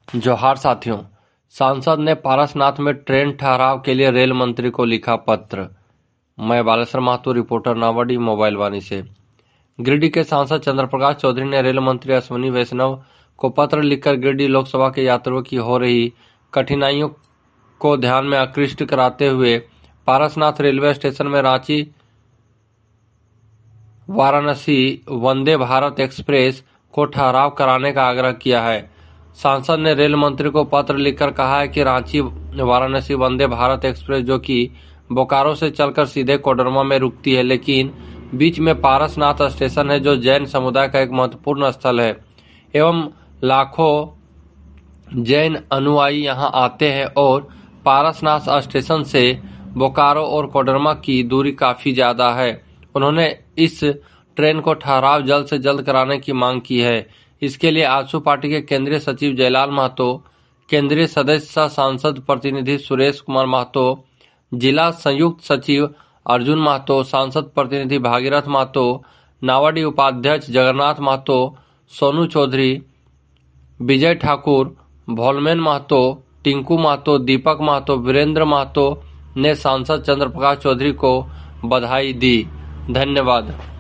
जोहार साथियों, सांसद ने पारसनाथ में ट्रेन ठहराव के लिए रेल मंत्री को लिखा पत्र। मैं बालेश्वर महतो, रिपोर्टर नावाडी, मोबाइल वाणी से। गिरिडीह के सांसद चंद्र प्रकाश चौधरी ने रेल मंत्री अश्विनी वैष्णव को पत्र लिखकर गिरिडीह लोकसभा के यात्रियों की हो रही कठिनाइयों को ध्यान में आकृष्ट कराते हुए पारसनाथ रेलवे स्टेशन में रांची वाराणसी वंदे भारत एक्सप्रेस को ठहराव कराने का आग्रह किया है। सांसद ने रेल मंत्री को पत्र लिखकर कहा है कि रांची वाराणसी वंदे भारत एक्सप्रेस, जो कि बोकारो से चलकर सीधे कोडरमा में रुकती है, लेकिन बीच में पारसनाथ स्टेशन है, जो जैन समुदाय का एक महत्वपूर्ण स्थल है एवं लाखों जैन अनुयायी यहां आते हैं और पारसनाथ स्टेशन से बोकारो और कोडरमा की दूरी काफी ज्यादा है। उन्होंने इस ट्रेन को ठहराव जल्द से जल्द कराने की मांग की है। इसके लिए आजसू पार्टी के केंद्रीय सचिव जयलाल महतो, केंद्रीय सदस्य सांसद प्रतिनिधि सुरेश कुमार महतो, जिला संयुक्त सचिव अर्जुन महतो, सांसद प्रतिनिधि भागीरथ महतो, नावाडी उपाध्यक्ष जगन्नाथ महतो, सोनू चौधरी, विजय ठाकुर, भोलमेन महतो, टिंकू महतो, दीपक महतो, वीरेंद्र महतो ने सांसद चंद्र प्रकाश चौधरी को बधाई दी। धन्यवाद।